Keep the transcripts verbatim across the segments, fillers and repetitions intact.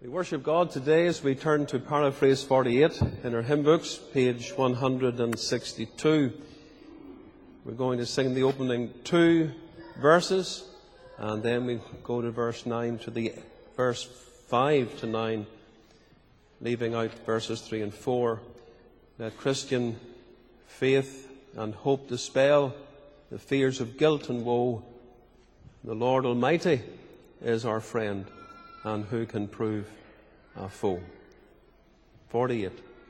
We worship God today as we turn to paraphrase forty-eight in our hymn books, page one hundred sixty-two. We're going to sing the opening two verses, and then we go to verse nine to the verse five to nine, leaving out verses three and four. Let Christian faith and hope dispel the fears of guilt and woe. The Lord Almighty is our friend, and who can prove a foe? forty-eight.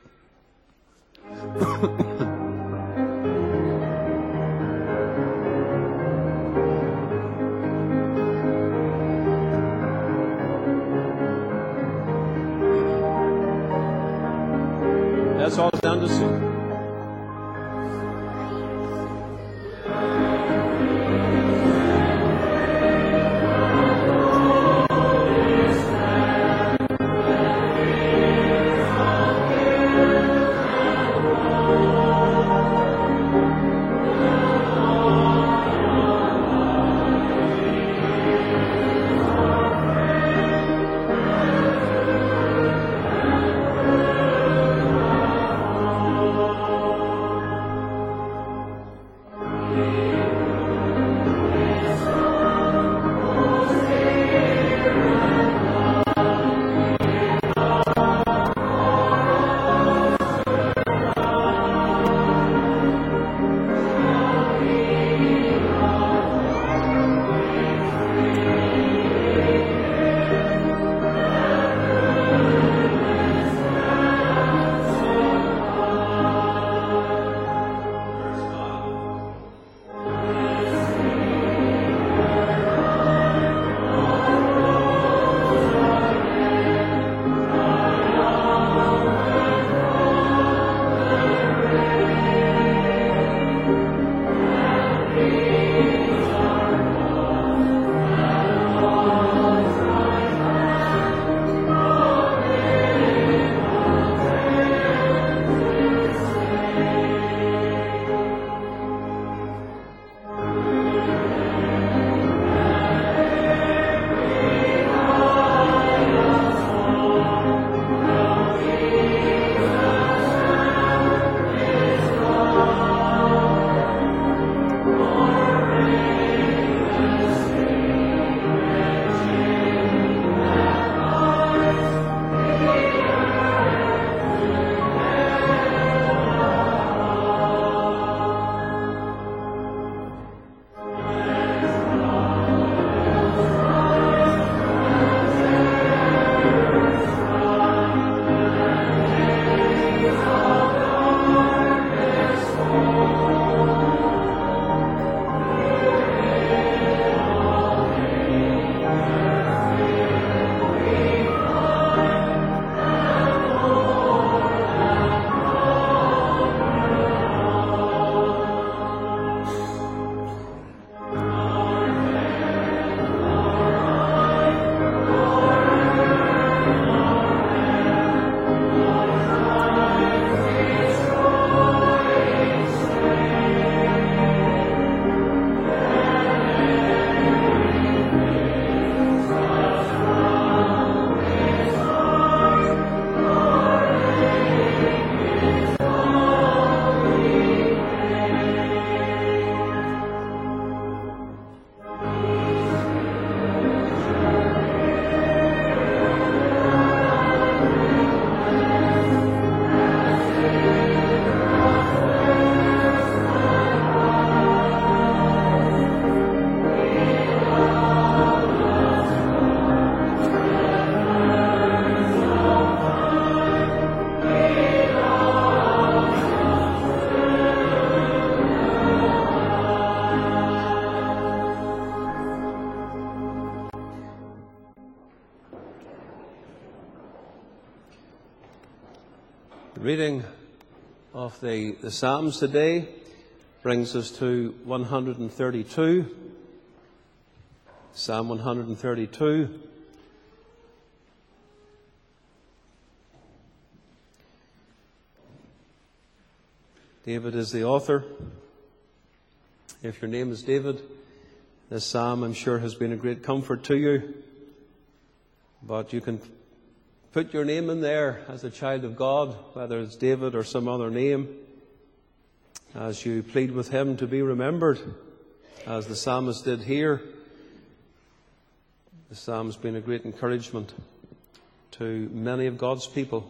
Let's all stand to sing. Reading of the, the Psalms today brings us to one hundred thirty-two, Psalm one hundred thirty-two. David is the author. If your name is David, this psalm, I'm sure, has been a great comfort to you. But you can put your name in there as a child of God, whether it's David or some other name, as you plead with him to be remembered, as the psalmist did here. The psalm has been a great encouragement to many of God's people.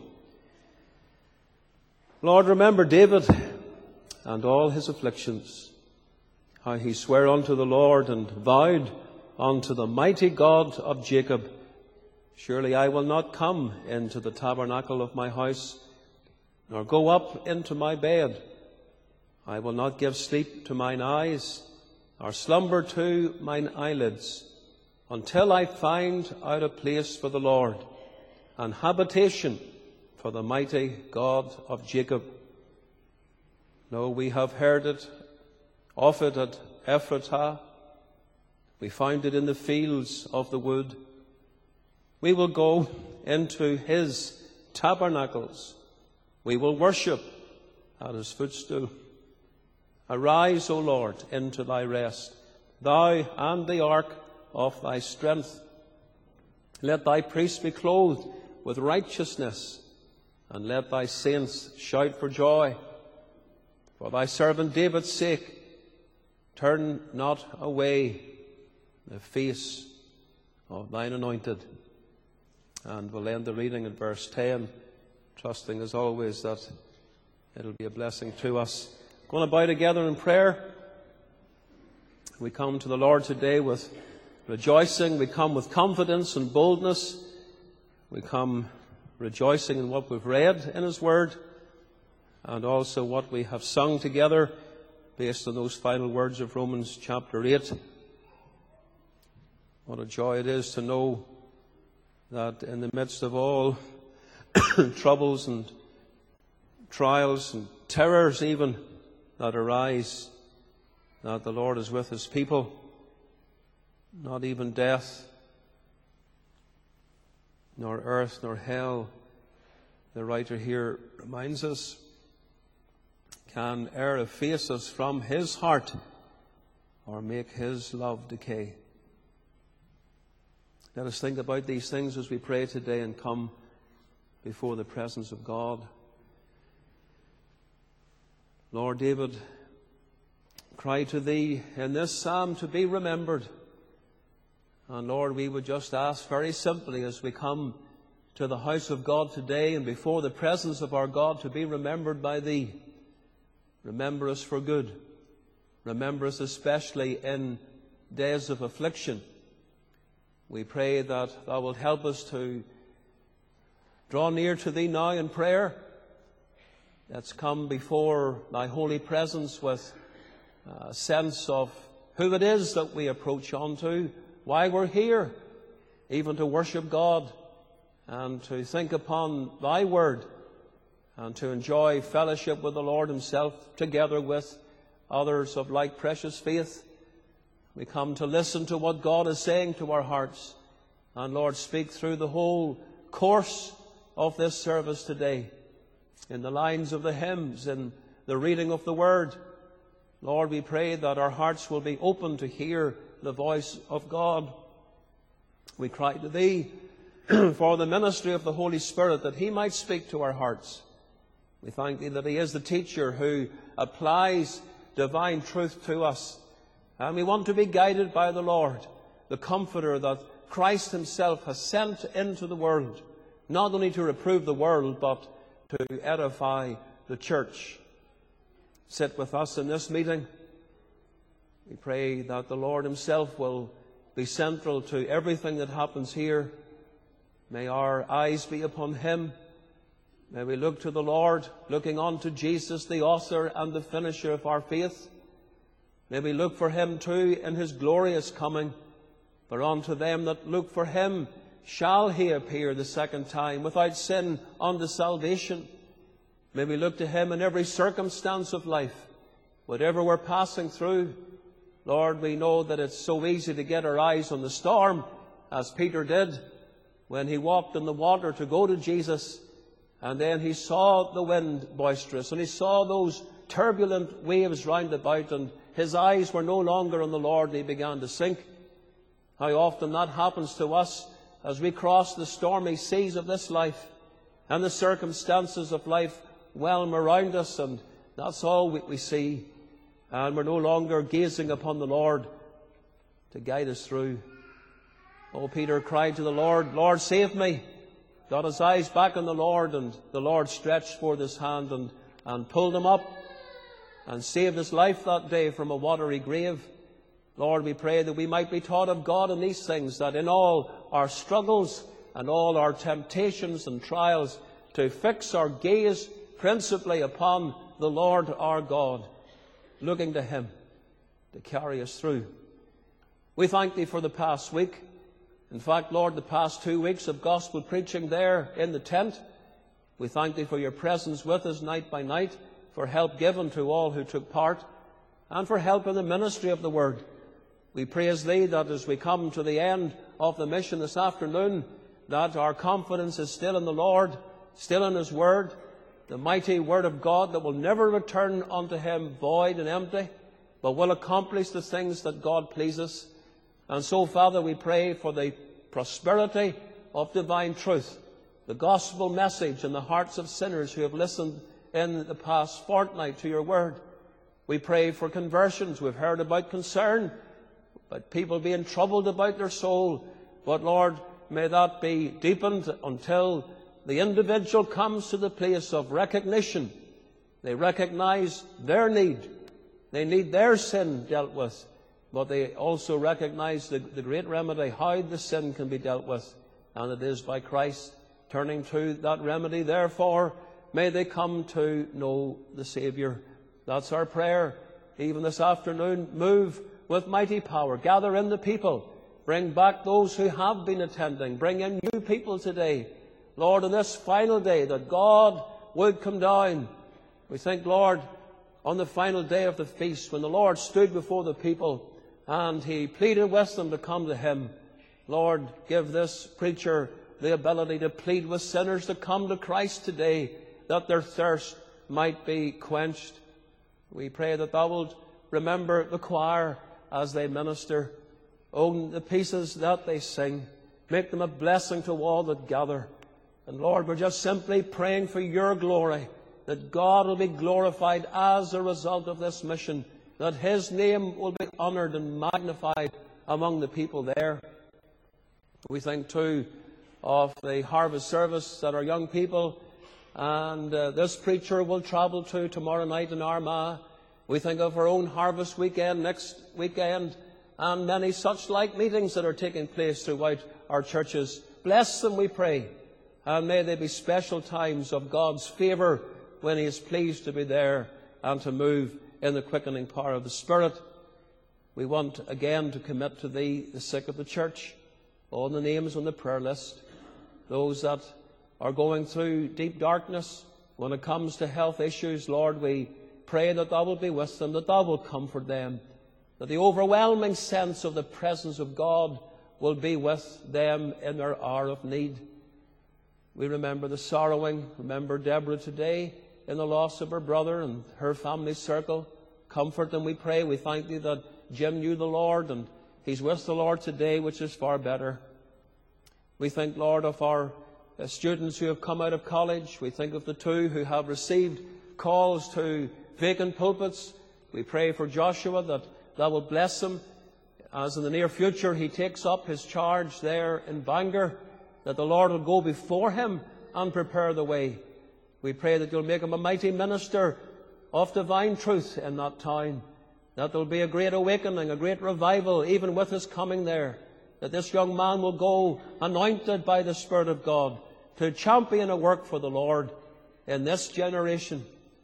Lord, remember David and all his afflictions, how he sware unto the Lord and vowed unto the mighty God of Jacob, surely I will not come into the tabernacle of my house, nor go up into my bed. I will not give sleep to mine eyes, nor slumber to mine eyelids, until I find out a place for the Lord, an habitation for the mighty God of Jacob. No, we have heard it, of it at Ephratah. We found it in the fields of the wood. We will go into his tabernacles. We will worship at his footstool. Arise, O Lord, into thy rest, thou and the ark of thy strength. Let thy priests be clothed with righteousness, and let thy saints shout for joy. For thy servant David's sake, turn not away the face of thine anointed. And we'll end the reading in verse ten, trusting as always that it'll be a blessing to us. Going to bow together in prayer. We come to the Lord today with rejoicing. We come with confidence and boldness. We come rejoicing in what we've read in his word, and also what we have sung together based on those final words of Romans chapter eight. What a joy it is to know that in the midst of all troubles and trials and terrors even that arise, that the Lord is with his people. Not even death, nor earth, nor hell, the writer here reminds us, can e'er efface us from his heart or make his love decay. Let us think about these things as we pray today and come before the presence of God. Lord, David cried to thee in this psalm to be remembered. And Lord, we would just ask very simply as we come to the house of God today and before the presence of our God to be remembered by thee. Remember us for good. Remember us especially in days of affliction. We pray that thou wilt help us to draw near to thee now in prayer. Let's come before thy holy presence with a sense of who it is that we approach unto, why we're here, even to worship God and to think upon thy word and to enjoy fellowship with the Lord himself together with others of like precious faith. We come to listen to what God is saying to our hearts. And Lord, speak through the whole course of this service today, in the lines of the hymns, in the reading of the word. Lord, we pray that our hearts will be open to hear the voice of God. We cry to thee for the ministry of the Holy Spirit, that he might speak to our hearts. We thank thee that he is the teacher who applies divine truth to us. And we want to be guided by the Lord, the Comforter that Christ himself has sent into the world, not only to reprove the world, but to edify the church. Sit with us in this meeting. We pray that the Lord himself will be central to everything that happens here. May our eyes be upon him. May we look to the Lord, looking on to Jesus, the author and the finisher of our faith. May we look for him too in his glorious coming. For unto them that look for him shall he appear the second time without sin unto salvation. May we look to him in every circumstance of life, whatever we're passing through. Lord, we know that it's so easy to get our eyes on the storm, as Peter did when he walked in the water to go to Jesus. And then he saw the wind boisterous, and he saw those turbulent waves round about, and his eyes were no longer on the Lord, and he began to sink. How often that happens to us as we cross the stormy seas of this life and the circumstances of life whelm around us, and that's all we, we see, and we're no longer gazing upon the Lord to guide us through. Oh, Peter cried to the Lord, Lord, save me. Got his eyes back on the Lord, and the Lord stretched forth his hand and, and pulled him up and saved his life that day from a watery grave. Lord, we pray that we might be taught of God in these things, that in all our struggles and all our temptations and trials, to fix our gaze principally upon the Lord our God, looking to him to carry us through. We thank thee for the past week. In fact, Lord, the past two weeks of gospel preaching there in the tent. We thank thee for your presence with us night by night, for help given to all who took part, and for help in the ministry of the word. We praise thee that as we come to the end of the mission this afternoon, that our confidence is still in the Lord, still in his word, the mighty word of God that will never return unto him void and empty, but will accomplish the things that God pleases. And so, Father, we pray for the prosperity of divine truth, the gospel message in the hearts of sinners who have listened in the past fortnight to your word. We pray for conversions. We've heard about concern, about people being troubled about their soul. But, Lord, may that be deepened until the individual comes to the place of recognition. They recognize their need. They need their sin dealt with. But they also recognize the, the great remedy, how the sin can be dealt with. And it is by Christ. Turning to that remedy, therefore, may they come to know the Saviour. That's our prayer. Even this afternoon, move with mighty power. Gather in the people. Bring back those who have been attending. Bring in new people today. Lord, on this final day, that God would come down. We think, Lord, on the final day of the feast, when the Lord stood before the people and he pleaded with them to come to him. Lord, give this preacher the ability to plead with sinners to come to Christ today, that their thirst might be quenched. We pray that thou wilt remember the choir as they minister. Own the pieces that they sing. Make them a blessing to all that gather. And Lord, we're just simply praying for your glory, that God will be glorified as a result of this mission, that his name will be honoured and magnified among the people there. We think too of the harvest service that our young people and uh, this preacher will travel to tomorrow night in Armagh. We think of our own harvest weekend next weekend, and many such like meetings that are taking place throughout our churches. Bless them, we pray, and may they be special times of God's favour when he is pleased to be there and to move in the quickening power of the Spirit. We want again to commit to thee the sick of the church, all the names on the prayer list, those that are going through deep darkness when it comes to health issues. Lord, we pray that thou wilt be with them, that thou wilt comfort them, that the overwhelming sense of the presence of God will be with them in their hour of need. We remember the sorrowing, remember Deborah today in the loss of her brother and her family circle. Comfort them, we pray. We thank thee that Jim knew the Lord and he's with the Lord today, which is far better. We think, Lord, of our uh, students who have come out of college. We think of the two who have received calls to vacant pulpits. We pray for Joshua that thou wilt bless him as in the near future he takes up his charge there in Bangor, that the Lord will go before him and prepare the way. We pray that you'll make him a mighty minister of divine truth in that town, that there'll be a great awakening, a great revival, even with his coming there, that this young man will go anointed by the Spirit of God to champion a work for the Lord in this generation.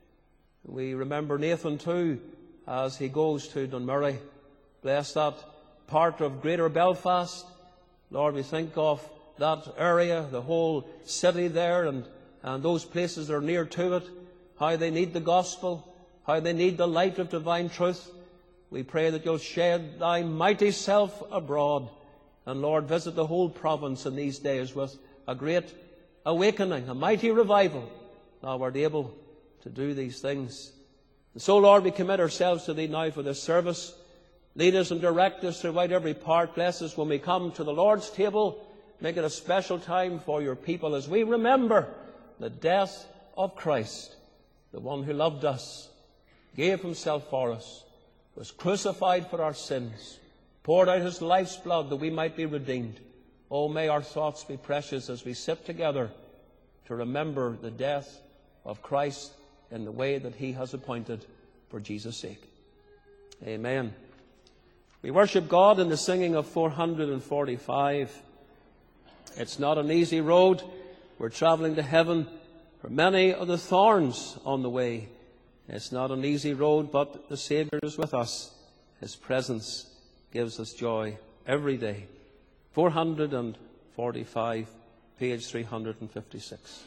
We remember Nathan too as he goes to Dunmurry. Bless that part of Greater Belfast. Lord, we think of that area, the whole city there, and, and those places that are near to it, how they need the gospel, how they need the light of divine truth. We pray that you'll shed thy mighty self abroad. And Lord, visit the whole province in these days with a great awakening, a mighty revival. Thou art able to do these things. And so, Lord, we commit ourselves to thee now for this service. Lead us and direct us throughout every part. Bless us when we come to the Lord's table. Make it a special time for your people as we remember the death of Christ, the one who loved us, gave himself for us, was crucified for our sins, poured out his life's blood that we might be redeemed. Oh, may our thoughts be precious as we sit together to remember the death of Christ in the way that he has appointed for Jesus' sake. Amen. We worship God in the singing of four hundred forty-five. It's not an easy road. We're traveling to heaven. For many are the thorns on the way. It's not an easy road, but the Saviour is with us. His presence gives us joy every day. four hundred forty-five, page three hundred fifty-six.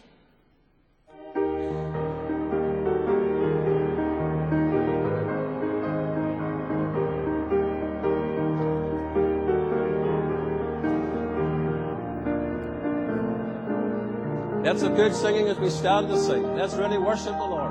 Let's have good singing as we stand to sing. Let's really worship the Lord.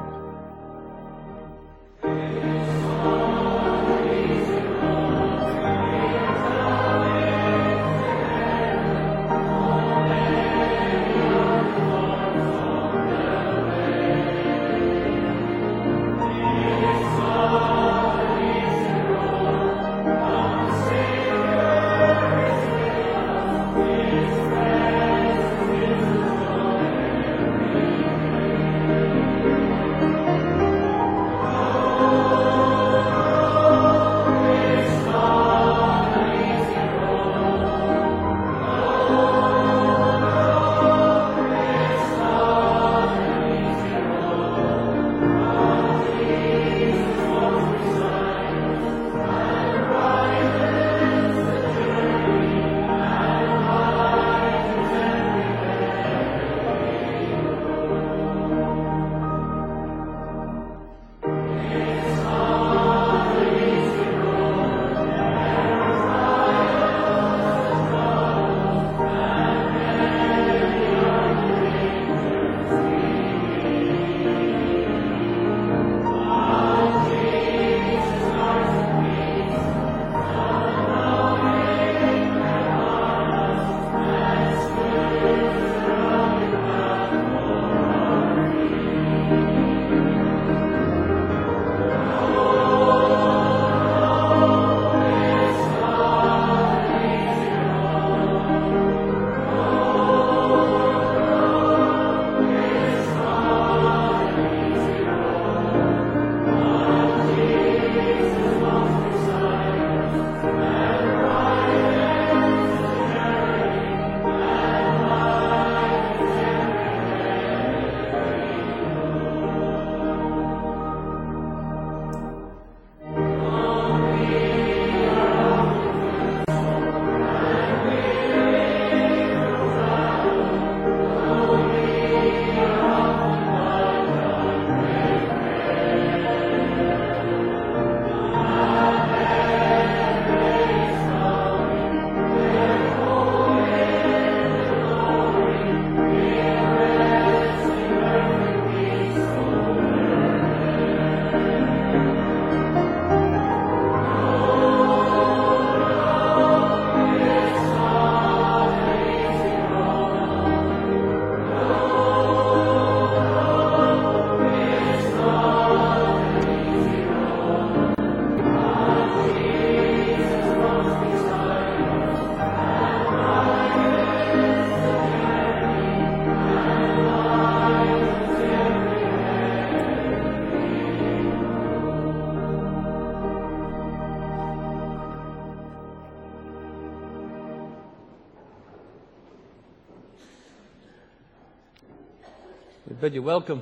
We bid you welcome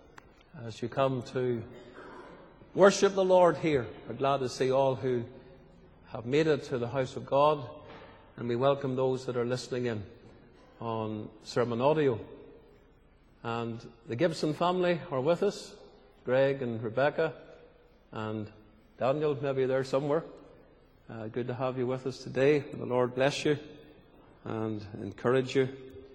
as you come to worship the Lord here. We're glad to see all who have made it to the house of God, and we welcome those that are listening in on sermon audio. And the Gibson family are with us, Greg and Rebecca and Daniel, maybe there somewhere. Uh, good to have you with us today. May the Lord bless you and encourage you.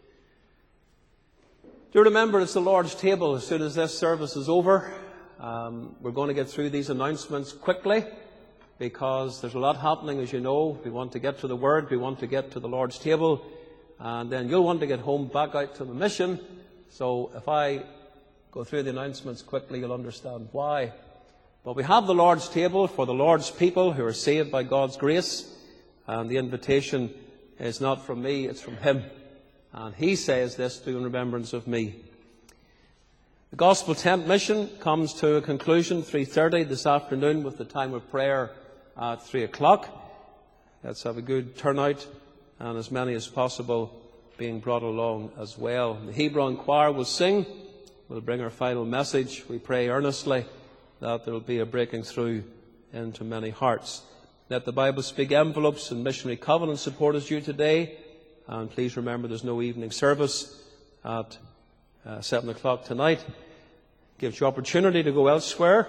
Do remember it's the Lord's table as soon as this service is over. Um, we're going to get through these announcements quickly because there's a lot happening, as you know. We want to get to the Word. We want to get to the Lord's table. and then you'll want to get home back out to the mission. So if I go through the announcements quickly, you'll understand why. But we have the Lord's table for the Lord's people who are saved by God's grace, and the invitation is not from me, it's from Him. And He says this, do in remembrance of me. The Gospel Tent Mission comes to a conclusion three thirty this afternoon with the time of prayer at three o'clock. Let's have a good turnout, and as many as possible being brought along as well. The Hebron choir will sing. We'll bring our final message. We pray earnestly that there will be a breaking through into many hearts. Let the Bible Speak envelopes and missionary covenant support us due today. And please remember there's no evening service at uh, seven o'clock tonight. Gives you opportunity to go elsewhere.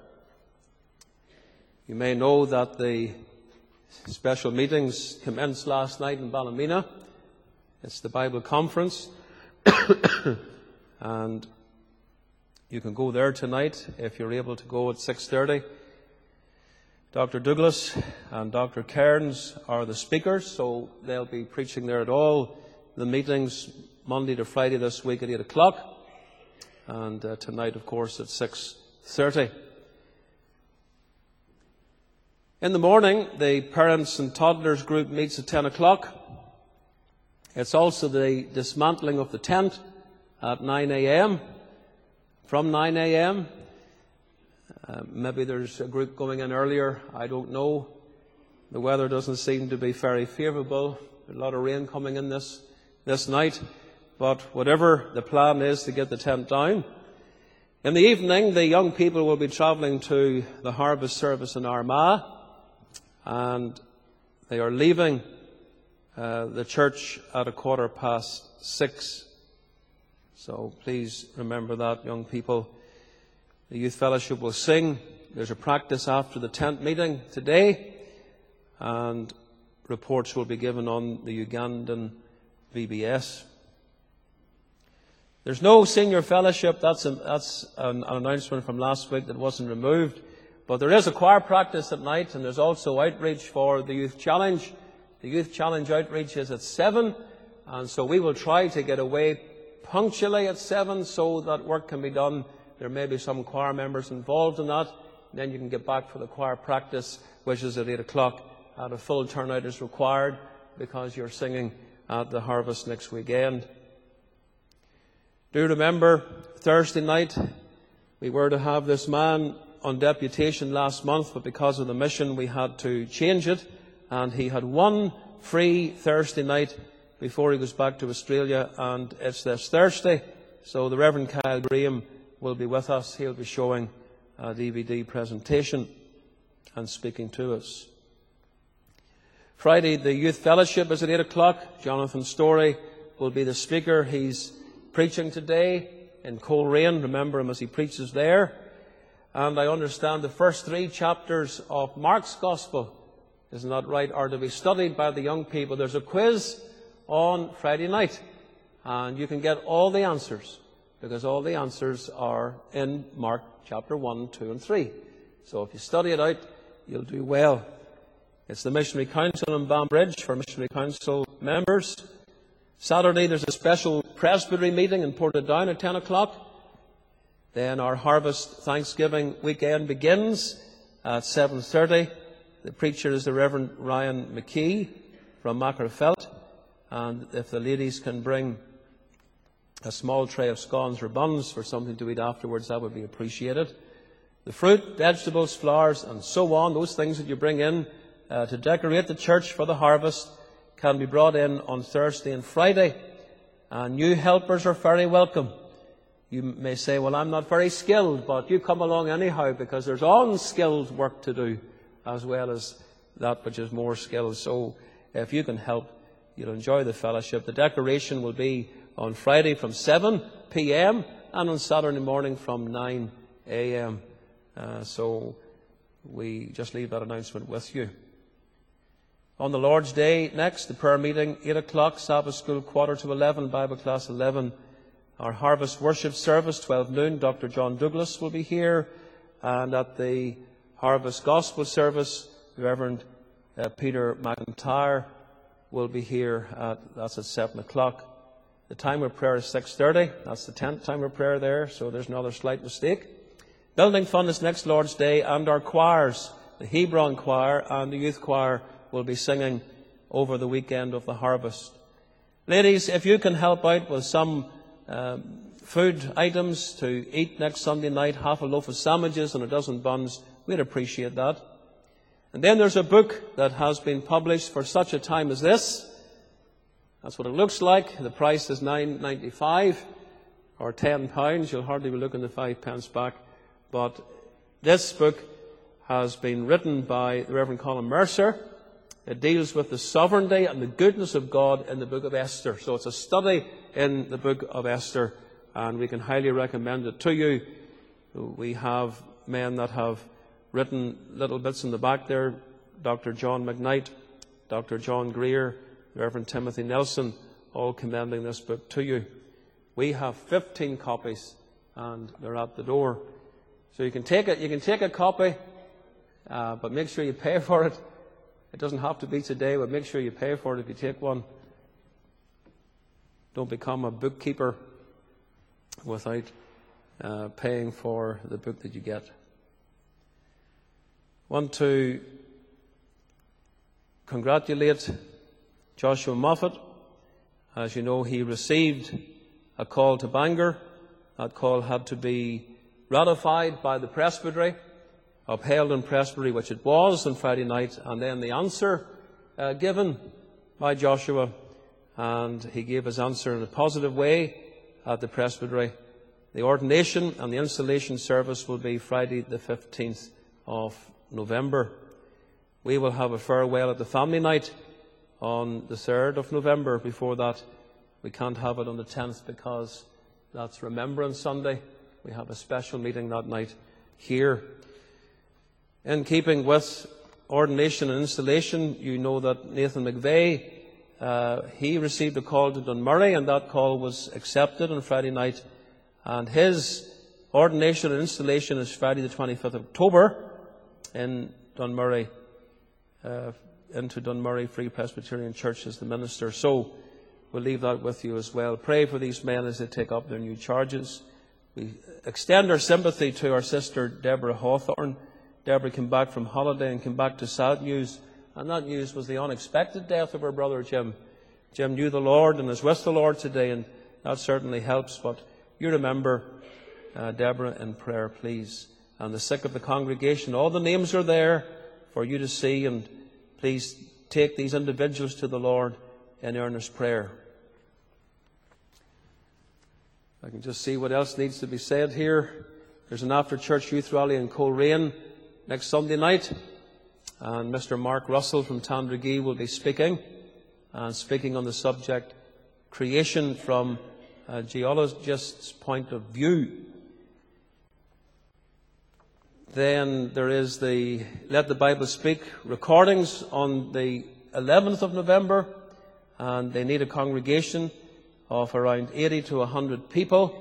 You may know that the special meetings commenced last night in Ballymena. It's the Bible conference. And you can go there tonight if you're able to go at six thirty. Doctor Douglas and Doctor Cairns are the speakers, so they'll be preaching there at all the meetings Monday to Friday this week at eight o'clock, and uh, tonight, of course, at six thirty. In the morning, the parents and toddlers group meets at ten o'clock. It's also the dismantling of the tent at nine a.m. From nine a.m. Uh, maybe there's a group going in earlier. I don't know. The weather doesn't seem to be very favourable. There's a lot of rain coming in this, this night. But whatever the plan is to get the tent down. In the evening, the young people will be travelling to the harvest service in Armagh. And they are leaving uh, the church at a quarter past six. So please remember that, young people. The youth fellowship will sing. There's a practice after the tent meeting today, and reports will be given on the Ugandan V B S. There's no senior fellowship. That's, a, that's an, an announcement from last week that wasn't removed. But there is a choir practice at night, and there's also outreach for the Youth Challenge. The Youth Challenge outreach is at seven, and so we will try to get away punctually at seven so that work can be done. There may be some choir members involved in that. Then you can get back for the choir practice, which is at eight o'clock. And a full turnout is required because you're singing at the harvest next weekend. Do remember, Thursday night, we were to have this man on deputation last month, but because of the mission, we had to change it. And he had one free Thursday night before he goes back to Australia, and it's this Thursday. So the Reverend Kyle Graham will be with us. He'll be showing a D V D presentation and speaking to us. Friday, the Youth Fellowship is at eight o'clock. Jonathan Story will be the speaker. He's preaching today in Coleraine. Remember him as he preaches there. And I understand the first three chapters of Mark's Gospel, isn't that right, are to be studied by the young people. There's a quiz on Friday night, and you can get all the answers, because all the answers are in Mark chapter one, two and three. So if you study it out, you'll do well. It's the Missionary Council in Banbridge for Missionary Council members. Saturday there's a special presbytery meeting in Portadown at ten o'clock. Then our Harvest Thanksgiving weekend begins at seven thirty. The preacher is the Reverend Ryan McKee from Macrofelt. And if the ladies can bring a small tray of scones or buns for something to eat afterwards, that would be appreciated. The fruit, vegetables, flowers, and so on, those things that you bring in uh, to decorate the church for the harvest, can be brought in on Thursday and Friday. And new helpers are very welcome. You may say, well, I'm not very skilled, but you come along anyhow, because there's unskilled work to do as well as that which is more skilled. So if you can help, you'll enjoy the fellowship. The decoration will be on Friday from seven p.m. and on Saturday morning from nine a.m. Uh, so we just leave that announcement with you. On the Lord's Day next, the prayer meeting, eight o'clock, Sabbath school, quarter to eleven, Bible class eleven. Our harvest worship service, twelve noon, Doctor John Douglas will be here. And at the harvest gospel service, the Reverend uh, Peter McIntyre will be here. At, that's at seven o'clock. The time of prayer is six thirty. That's the tenth time of prayer there, so there's another slight mistake. Building fund is next Lord's Day, and our choirs, the Hebron choir and the youth choir, will be singing over the weekend of the harvest. Ladies, if you can help out with some um, food items to eat next Sunday night, half a loaf of sandwiches and a dozen buns, we'd appreciate that. And then there's a book that has been published for such a time as this. That's what it looks like. The price is nine ninety-five or ten pounds. You'll hardly be looking the five pence back. But this book has been written by the Reverend Colin Mercer. It deals with the sovereignty and the goodness of God in the book of Esther. So it's a study in the book of Esther, and we can highly recommend it to you. We have men that have written little bits in the back there. Doctor John McKnight, Doctor John Greer, Reverend Timothy Nelson, all commending this book to you. We have fifteen copies, and they're at the door. So you can take it. You can take a copy, uh, but make sure you pay for it. It doesn't have to be today, but make sure you pay for it if you take one. Don't become a bookkeeper without uh, paying for the book that you get. I want to congratulate Joshua Moffat. As you know, he received a call to Bangor. That call had to be ratified by the presbytery, upheld in presbytery, which it was on Friday night, and then the answer uh, given by Joshua, and he gave his answer in a positive way at the presbytery. The ordination and the installation service will be Friday the fifteenth of November. We will have a farewell at the family night on the third of November. Before that, we can't have it on the tenth because that's Remembrance Sunday. We have a special meeting that night here. In keeping with ordination and installation, you know that Nathan McVeigh, uh, he received a call to Dunmurry, and that call was accepted on Friday night. And his ordination and installation is Friday the twenty-fifth of October in Dunmurry, uh, into Dunmurry Free Presbyterian Church as the minister. So we'll leave that with you as well. Pray for these men as they take up their new charges. We extend our sympathy to our sister Deborah Hawthorne. Deborah came back from holiday and came back to sad news, and that news was the unexpected death of her brother Jim. Jim knew the Lord and is with the Lord today, and that certainly helps. But you remember uh, Deborah in prayer, please. And the sick of the congregation, all the names are there for you to see, and please take these individuals to the Lord in earnest prayer. I can just see what else needs to be said here. There's an after-church youth rally in Coleraine next Sunday night, and Mister Mark Russell from Tandragee will be speaking, and speaking on the subject, creation from a geologist's point of view. Then there is the Let the Bible Speak recordings on the eleventh of November, and they need a congregation of around eighty to one hundred people.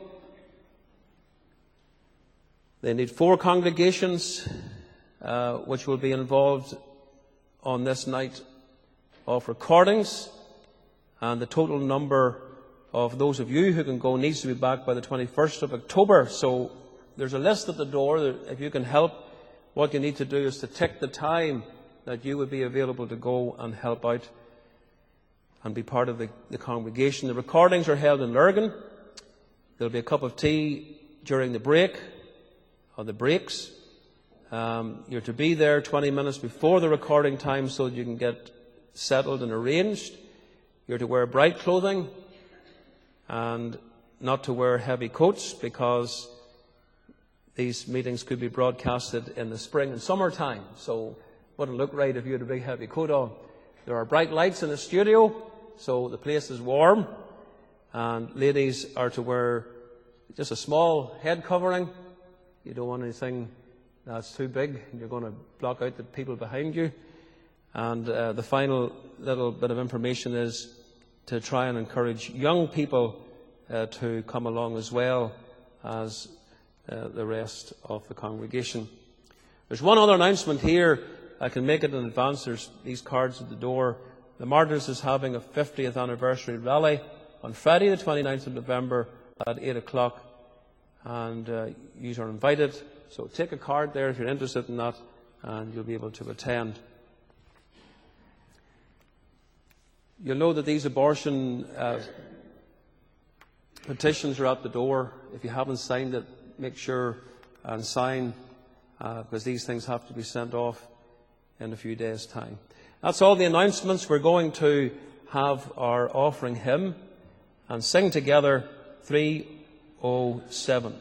They need four congregations uh, which will be involved on this night of recordings, and the total number of those of you who can go needs to be back by the twenty-first of October. So there's a list at the door. If you can help, what you need to do is to tick the time that you would be available to go and help out and be part of the, the congregation. The recordings are held in Lurgan. There'll be a cup of tea during the break, or the breaks. Um, you're to be there twenty minutes before the recording time so that you can get settled and arranged. You're to wear bright clothing and not to wear heavy coats, because these meetings could be broadcasted in the spring and summertime. So it wouldn't look right if you had a big heavy coat on. There are bright lights in the studio, so the place is warm. And ladies are to wear just a small head covering. You don't want anything that's too big, and you're going to block out the people behind you. And uh, the final little bit of information is to try and encourage young people uh, to come along as well as uh, the rest of the congregation. There's one other announcement here. I can make it in advance. There's these cards at the door. the Martyrs is having a fiftieth anniversary rally on Friday the twenty-ninth of November at eight o'clock, and uh, you are invited. So take a card there if you're interested in that, and you'll be able to attend. You'll know that these abortion uh, petitions are at the door. If you haven't signed it, make sure and sign, uh, because these things have to be sent off in a few days' time. That's all the announcements. We're going to have our offering hymn and sing together three oh seven.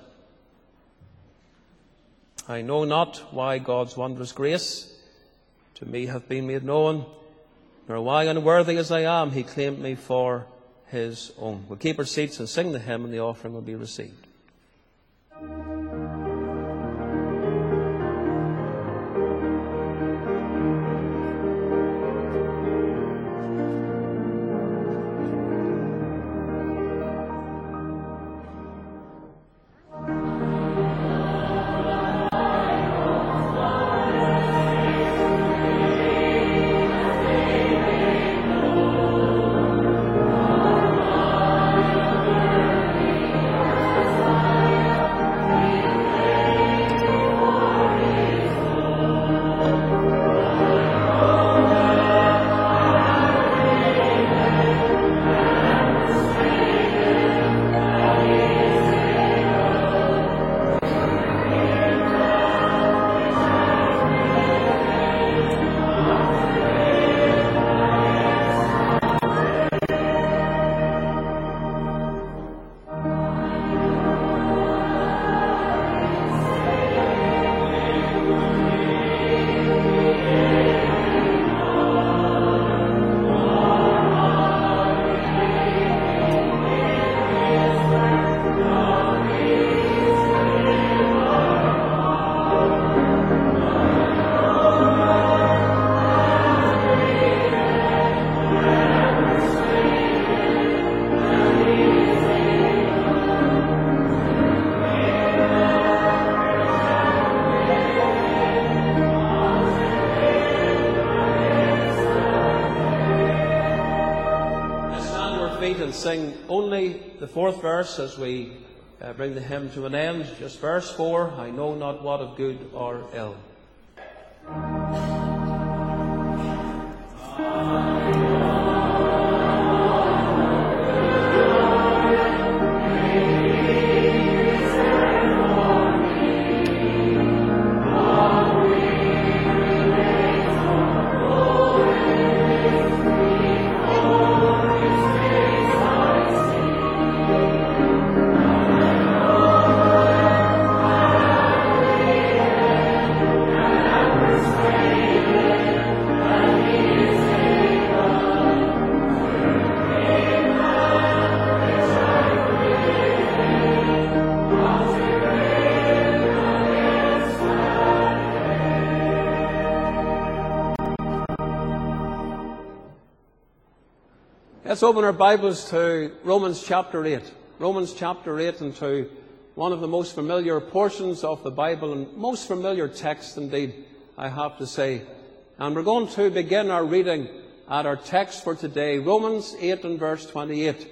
I know not why God's wondrous grace to me hath been made known, nor why, unworthy as I am, he claimed me for his own. We'll keep our seats and sing the hymn, and the offering will be received. And sing only the fourth verse as we uh, bring the hymn to an end. Just verse four, I know not what of good or ill. Let's open our Bibles to Romans chapter eight. Romans chapter eight, and to one of the most familiar portions of the Bible, and most familiar text indeed, I have to say. And we're going to begin our reading at our text for today, Romans eight and verse twenty-eight.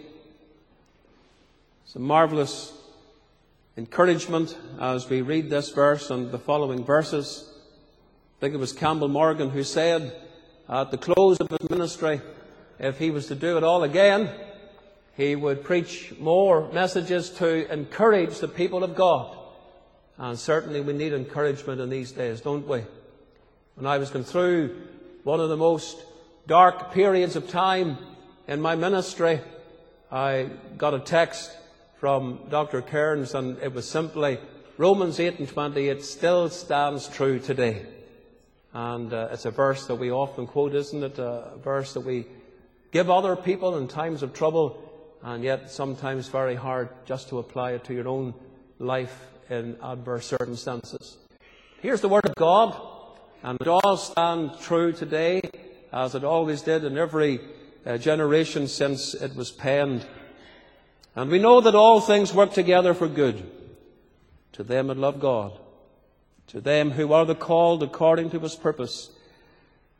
It's a marvellous encouragement as we read this verse and the following verses. I think it was Campbell Morgan who said at the close of his ministry, if he was to do it all again, he would preach more messages to encourage the people of God. And certainly we need encouragement in these days, don't we? When I was going through one of the most dark periods of time in my ministry, I got a text from Doctor Cairns, and it was simply, Romans eight and twenty-eight still stands true today. And uh, it's a verse that we often quote, isn't it? A verse that we give other people in times of trouble, and yet sometimes very hard just to apply it to your own life in adverse circumstances. Here's the Word of God, and it does stand true today, as it always did in every uh, generation since it was penned. And we know that all things work together for good to them that love God, to them who are the called according to his purpose.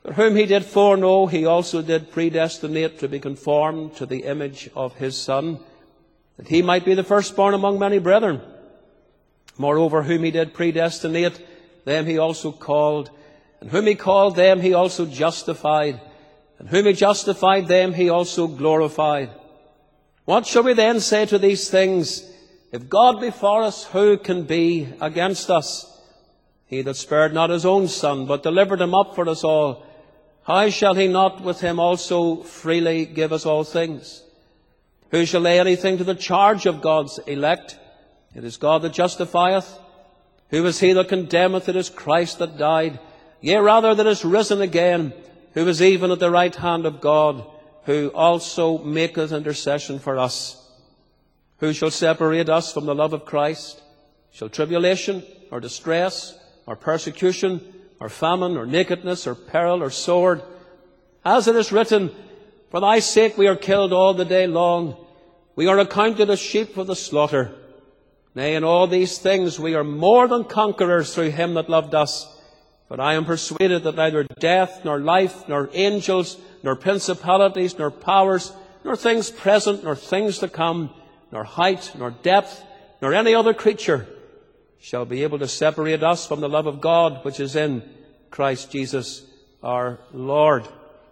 But whom he did foreknow, he also did predestinate to be conformed to the image of his Son, that he might be the firstborn among many brethren. Moreover, whom he did predestinate, them he also called. And whom he called, them he also justified. And whom he justified, them he also glorified. What shall we then say to these things? If God be for us, who can be against us? He that spared not his own Son, but delivered him up for us all, how shall he not with him also freely give us all things? Who shall lay anything to the charge of God's elect? It is God that justifieth. Who is he that condemneth? It is Christ that died, yea, rather that is risen again, who is even at the right hand of God, who also maketh intercession for us. Who shall separate us from the love of Christ? Shall tribulation, or distress, or persecution, or famine, or nakedness, or peril, or sword? As it is written, for thy sake we are killed all the day long. We are accounted as sheep for the slaughter. Nay, in all these things we are more than conquerors through him that loved us. But I am persuaded that neither death, nor life, nor angels, nor principalities, nor powers, nor things present, nor things to come, nor height, nor depth, nor any other creature shall be able to separate us from the love of God, which is in Christ Jesus our Lord.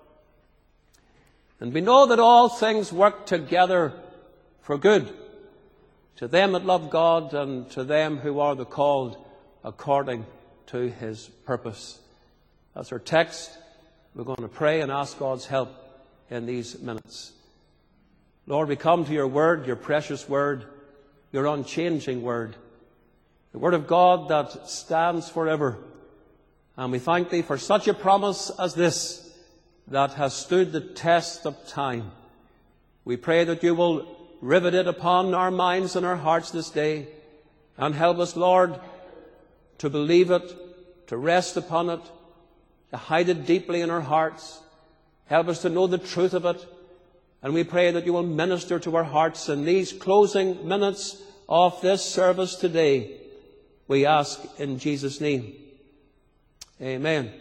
And we know that all things work together for good, to them that love God and to them who are the called according to his purpose. That's our text. We're going to pray and ask God's help in these minutes. Lord, we come to your word, your precious word, your unchanging word, the word of God that stands forever. And we thank thee for such a promise as this that has stood the test of time. We pray that you will rivet it upon our minds and our hearts this day and help us, Lord, to believe it, to rest upon it, to hide it deeply in our hearts. Help us to know the truth of it. And we pray that you will minister to our hearts in these closing minutes of this service today. We ask in Jesus' name. Amen.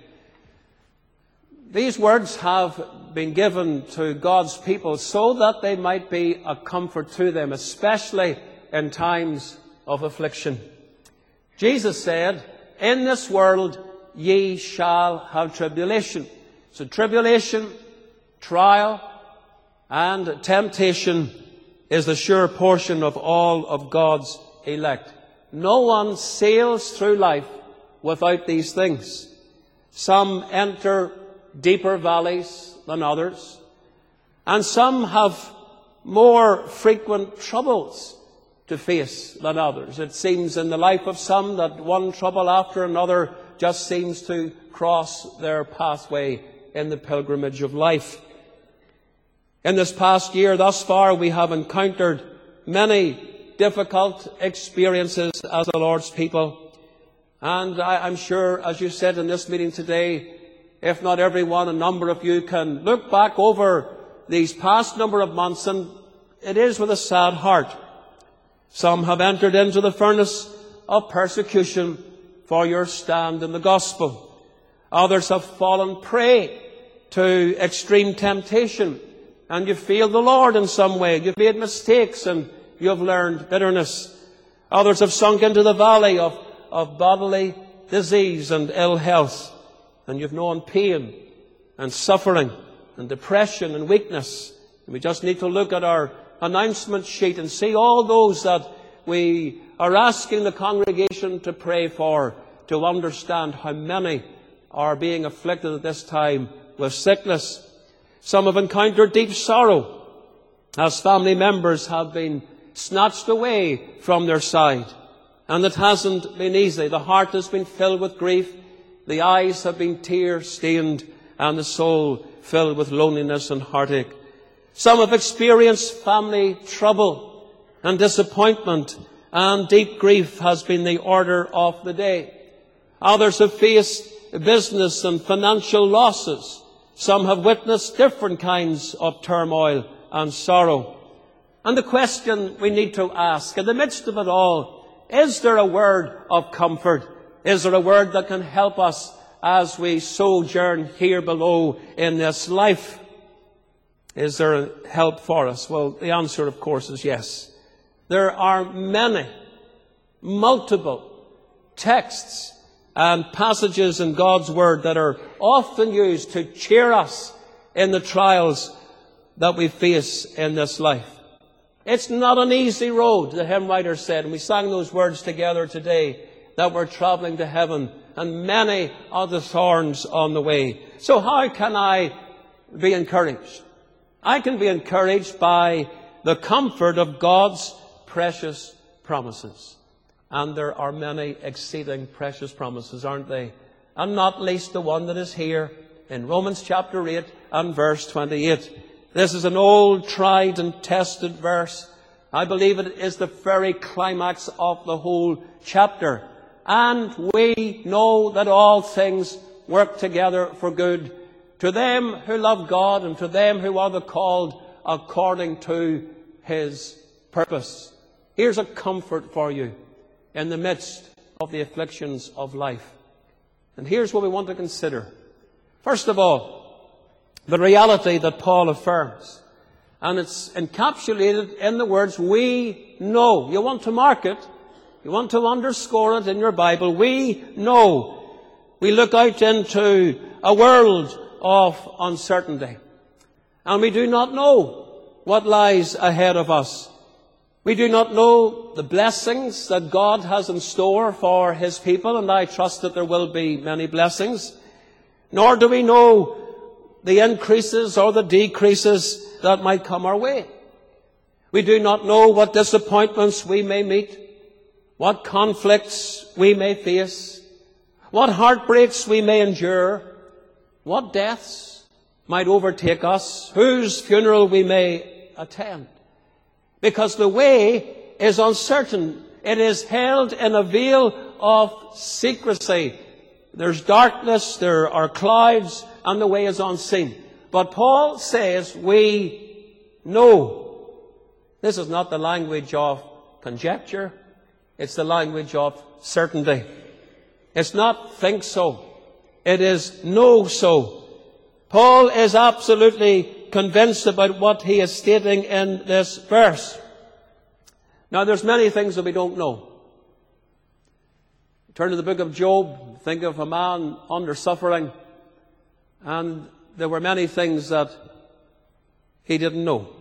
These words have been given to God's people so that they might be a comfort to them, especially in times of affliction. Jesus said, in this world ye shall have tribulation. So tribulation, trial, and temptation is the sure portion of all of God's elect. No one sails through life without these things. Some enter deeper valleys than others, and some have more frequent troubles to face than others. It seems in the life of some that one trouble after another just seems to cross their pathway in the pilgrimage of life. In this past year, thus far, we have encountered many difficult experiences as the Lord's people. And I, I'm sure, as you said in this meeting today, if not everyone, a number of you can look back over these past number of months, and it is with a sad heart. Some have entered into the furnace of persecution for your stand in the gospel. Others have fallen prey to extreme temptation, and you feel the Lord in some way. You've made mistakes and you have learned bitterness. Others have sunk into the valley of, of bodily disease and ill health, and you've known pain and suffering and depression and weakness. And we just need to look at our announcement sheet and see all those that we are asking the congregation to pray for, to understand how many are being afflicted at this time with sickness. Some have encountered deep sorrow as family members have been snatched away from their side. And it hasn't been easy. The heart has been filled with grief. The eyes have been tear-stained, and the soul filled with loneliness and heartache. Some have experienced family trouble and disappointment, and deep grief has been the order of the day. Others have faced business and financial losses. Some have witnessed different kinds of turmoil and sorrow. And the question we need to ask, in the midst of it all, is there a word of comfort? Is there a word that can help us as we sojourn here below in this life? Is there help for us? Well, the answer, of course, is yes. There are many, multiple texts and passages in God's Word that are often used to cheer us in the trials that we face in this life. It's not an easy road, the hymn writer said, and we sang those words together today, that we're traveling to heaven, and many are the thorns on the way. So how can I be encouraged? I can be encouraged by the comfort of God's precious promises. And there are many exceeding precious promises, aren't they? And not least the one that is here in Romans chapter eight and verse twenty-eight. This is an old, tried and tested verse. I believe it is the very climax of the whole chapter. And we know that all things work together for good to them who love God and to them who are the called according to His purpose. Here's a comfort for you in the midst of the afflictions of life. And here's what we want to consider. First of all, the reality that Paul affirms. And it's encapsulated in the words, we know. You want to mark it. You want to underscore it in your Bible. We know. We look out into a world of uncertainty. And we do not know what lies ahead of us. We do not know the blessings that God has in store for His people, and I trust that there will be many blessings. Nor do we know the increases or the decreases that might come our way. We do not know what disappointments we may meet, what conflicts we may face, what heartbreaks we may endure, what deaths might overtake us, whose funeral we may attend. Because the way is uncertain. It is held in a veil of secrecy. There's darkness, there are clouds, and the way is unseen. But Paul says we know. This is not the language of conjecture. It's the language of certainty. It's not think so. It is know so. Paul is absolutely convinced about what he is stating in this verse. Now, there's many things that we don't know. Turn to the book of Job. Think of a man under suffering. And there were many things that he didn't know.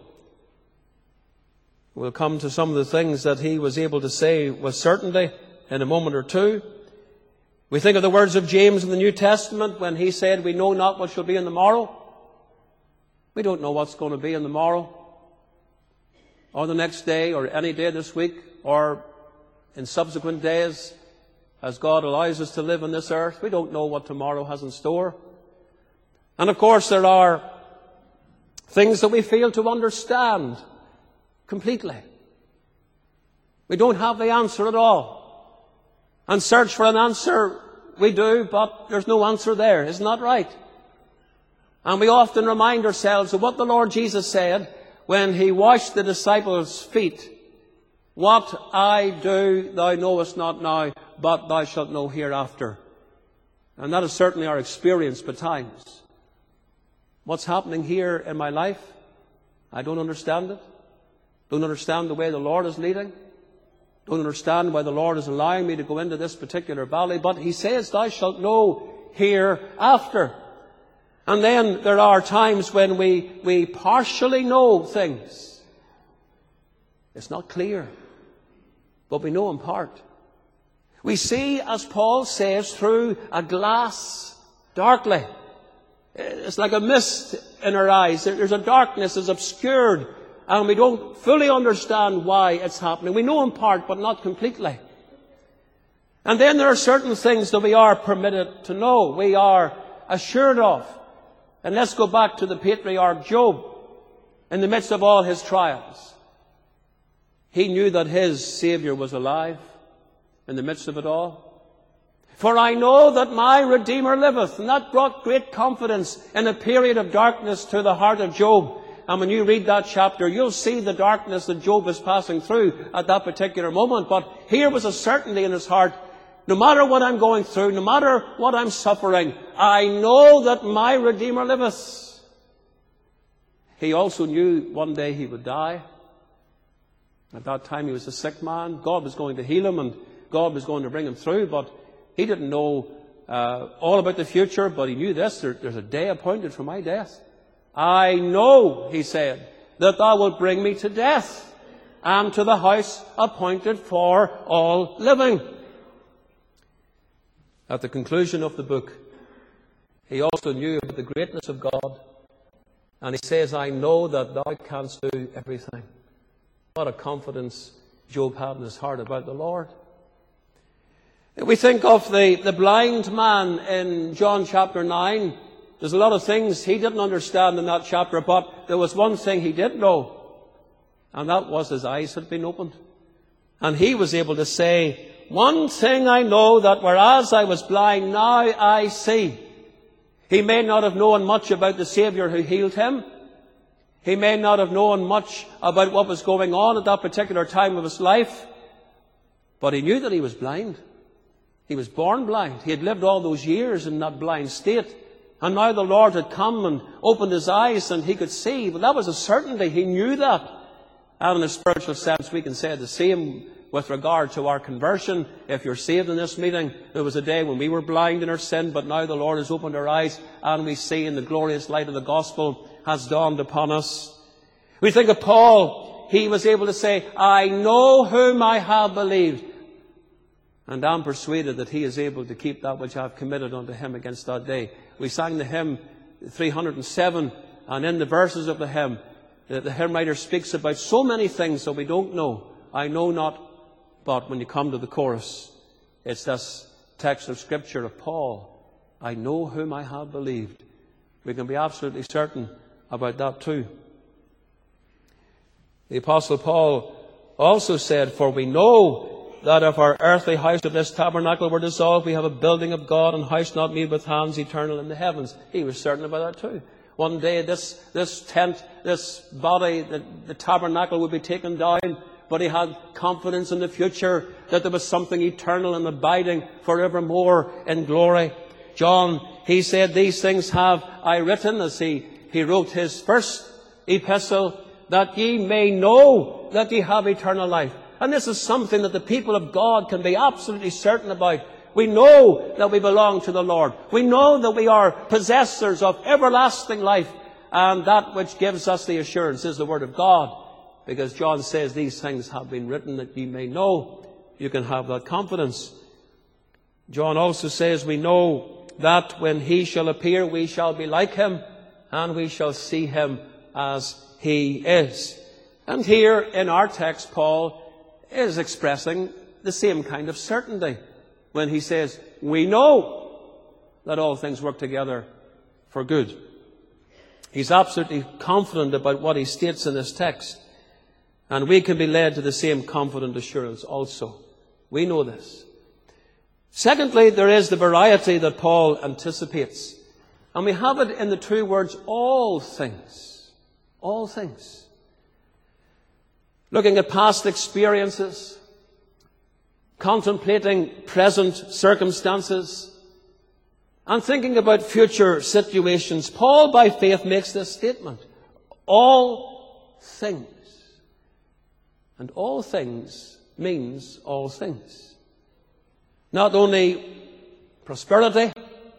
We'll come to some of the things that he was able to say with certainty in a moment or two. We think of the words of James in the New Testament when he said, we know not what shall be in the morrow. We don't know what's going to be in the morrow, or the next day, or any day this week, or in subsequent days, as God allows us to live on this earth. We don't know what tomorrow has in store. And of course, there are things that we fail to understand completely. We don't have the answer at all. And search for an answer we do, but there's no answer there. Isn't that right? And we often remind ourselves of what the Lord Jesus said when He washed the disciples' feet. What I do thou knowest not now, but thou shalt know hereafter. And that is certainly our experience by times. What's happening here in my life, I don't understand it. Don't understand the way the Lord is leading. Don't understand why the Lord is allowing me to go into this particular valley. But He says, thou shalt know hereafter. And then there are times when we, we partially know things. It's not clear, but we know in part. We see, as Paul says, through a glass darkly. It's like a mist in our eyes. There's a darkness that's obscured, and we don't fully understand why it's happening. We know in part, but not completely. And then there are certain things that we are permitted to know, we are assured of. And let's go back to the patriarch Job. In the midst of all his trials, he knew that his Savior was alive in the midst of it all. For I know that my Redeemer liveth. And that brought great confidence in a period of darkness to the heart of Job. And when you read that chapter, you'll see the darkness that Job was passing through at that particular moment. But here was a certainty in his heart. No matter what I'm going through, no matter what I'm suffering, I know that my Redeemer liveth. He also knew one day he would die. At that time he was a sick man. God was going to heal him and God was going to bring him through, but he didn't know uh, all about the future, but he knew this, there, there's a day appointed for my death. I know, he said, that thou wilt bring me to death and to the house appointed for all living. At the conclusion of the book, he also knew about the greatness of God. And he says, I know that thou canst do everything. What a confidence Job had in his heart about the Lord. We think of the, the blind man in John chapter nine. There's a lot of things he didn't understand in that chapter, but there was one thing he did know, and that was his eyes had been opened. And he was able to say, one thing I know, that whereas I was blind, now I see. He may not have known much about the Saviour who healed him. He may not have known much about what was going on at that particular time of his life. But he knew that he was blind. He was born blind. He had lived all those years in that blind state. And now the Lord had come and opened his eyes and he could see. But that was a certainty. He knew that. And in a spiritual sense, we can say the same with regard to our conversion. If you're saved in this meeting, there was a day when we were blind in our sin, but now the Lord has opened our eyes and we see, in the glorious light of the gospel has dawned upon us. We think of Paul. He was able to say, I know whom I have believed, and am persuaded that he is able to keep that which I have committed unto him against that day. We sang the hymn three hundred seven, and in the verses of the hymn, the, the hymn writer speaks about so many things that we don't know. I know not. But when you come to the chorus, it's this text of Scripture of Paul. I know whom I have believed. We can be absolutely certain about that too. The Apostle Paul also said, for we know that if our earthly house of this tabernacle were dissolved, we have a building of God, and house not made with hands, eternal in the heavens. He was certain about that too. One day this, this tent, this body, the, the tabernacle would be taken down. But he had confidence in the future that there was something eternal and abiding forevermore in glory. John, he said, these things have I written, as he, he wrote his first epistle, that ye may know that ye have eternal life. And this is something that the people of God can be absolutely certain about. We know that we belong to the Lord. We know that we are possessors of everlasting life. And that which gives us the assurance is the Word of God. Because John says these things have been written that ye may know. You can have that confidence. John also says we know that when he shall appear, we shall be like him, and we shall see him as he is. And here in our text, Paul is expressing the same kind of certainty when he says, we know that all things work together for good. He's absolutely confident about what he states in this text. And we can be led to the same confident assurance also. We know this. Secondly, there is the variety that Paul anticipates. And we have it in the two words, all things. All things. Looking at past experiences, contemplating present circumstances, and thinking about future situations, Paul, by faith, makes this statement. All things. And all things means all things. Not only prosperity,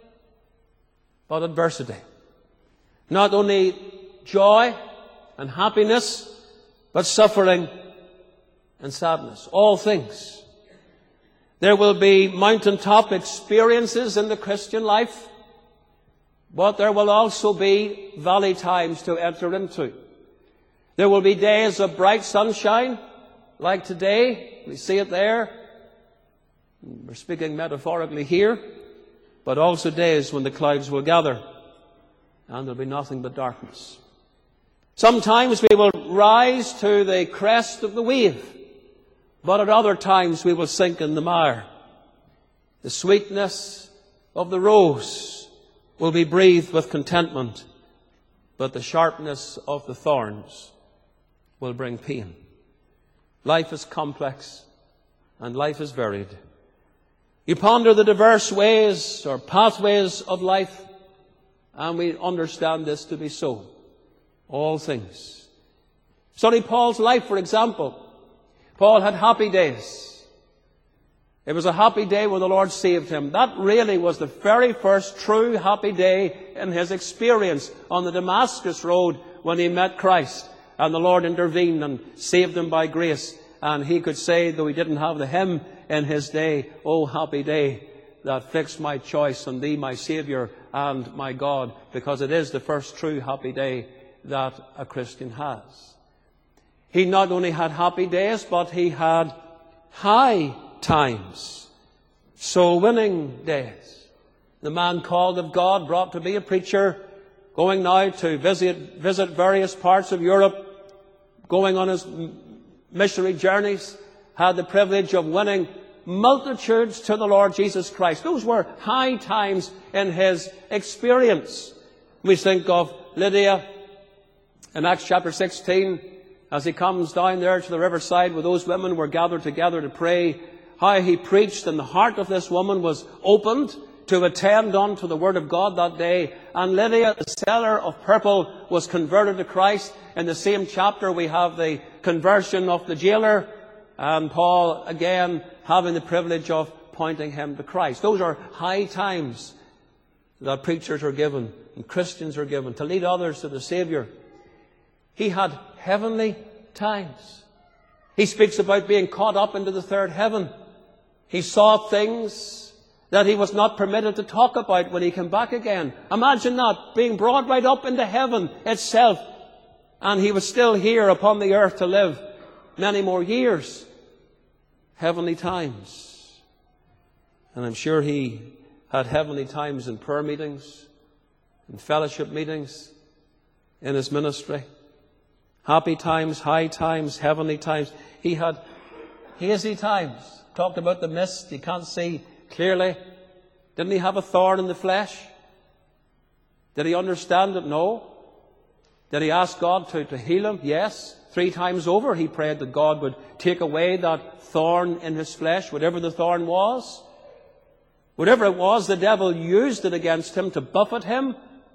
but adversity. Not only joy and happiness, but suffering and sadness. All things. There will be mountaintop experiences in the Christian life, but there will also be valley times to enter into. There will be days of bright sunshine, like today. We see it there. We're speaking metaphorically here, but also days when the clouds will gather and there'll be nothing but darkness. Sometimes we will rise to the crest of the wave, but at other times we will sink in the mire. The sweetness of the rose will be breathed with contentment, but the sharpness of the thorns will bring pain. Life is complex and life is varied. You ponder the diverse ways or pathways of life, and we understand this to be so. All things. Study Paul's life, for example. Paul had happy days. It was a happy day when the Lord saved him. That really was the very first true happy day in his experience on the Damascus road when he met Christ. And the Lord intervened and saved him by grace. And he could say, though he didn't have the hymn in his day, "Oh, happy day that fixed my choice on thee, my Saviour and my God," because it is the first true happy day that a Christian has. He not only had happy days, but he had high times, soul-winning days. The man called of God, brought to be a preacher, going now to visit, visit various parts of Europe, going on his missionary journeys, had the privilege of winning multitudes to the Lord Jesus Christ. Those were high times in his experience. We think of Lydia in Acts chapter sixteen, as he comes down there to the riverside where those women were gathered together to pray, how he preached, and the heart of this woman was opened to attend unto the Word of God that day. And Lydia, the seller of purple, was converted to Christ. In the same chapter we have the conversion of the jailer, and Paul again having the privilege of pointing him to Christ. Those are high times that preachers are given and Christians are given to lead others to the Saviour. He had heavenly times. He speaks about being caught up into the third heaven. He saw things that he was not permitted to talk about when he came back again. Imagine that, being brought right up into heaven itself, and he was still here upon the earth to live many more years. Heavenly times. And I'm sure he had heavenly times in prayer meetings, in fellowship meetings, in his ministry. Happy times, high times, heavenly times. He had hazy times. Talked about the mist. He can't see clearly. Didn't he have a thorn in the flesh? Did he understand it? No. Did he ask God to, to heal him? Yes. Three times over he prayed that God would take away that thorn in his flesh, whatever the thorn was. Whatever it was, the devil used it against him to buffet him.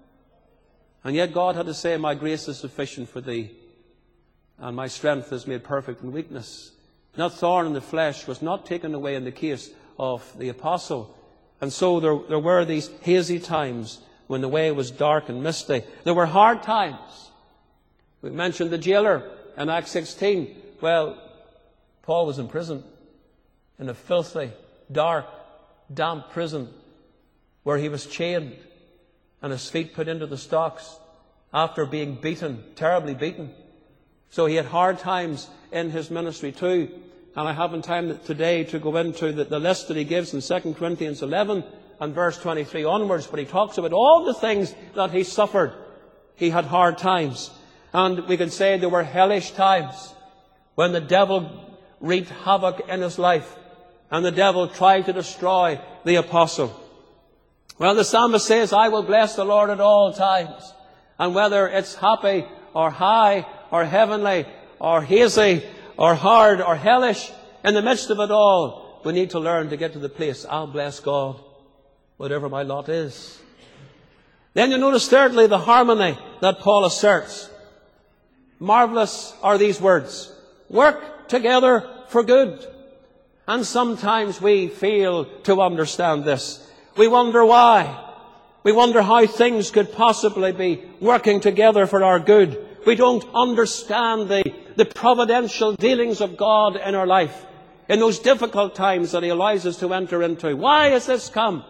And yet God had to say, "My grace is sufficient for thee, and my strength is made perfect in weakness." That thorn in the flesh was not taken away in the case of the apostle. And so there, there were these hazy times when the way was dark and misty. There were hard times. We mentioned the jailer in Acts sixteen. Well, Paul was in prison, in a filthy, dark, damp prison, where he was chained and his feet put into the stocks after being beaten, terribly beaten. So he had hard times in his ministry too. And I haven't time today to go into the, the list that he gives in Second Corinthians eleven and verse twenty-three onwards, but he talks about all the things that he suffered. He had hard times. And we can say there were hellish times when the devil wreaked havoc in his life and the devil tried to destroy the apostle. Well, the psalmist says, "I will bless the Lord at all times." And whether it's happy or high or heavenly or hazy or hard or hellish, in the midst of it all, we need to learn to get to the place, "I'll bless God, whatever my lot is." Then you notice thirdly the harmony that Paul asserts. Marvelous are these words: work together for good. And sometimes we fail to understand this. We wonder why. We wonder how things could possibly be working together for our good. We don't understand the, the providential dealings of God in our life, in those difficult times that He allows us to enter into. Why has this come?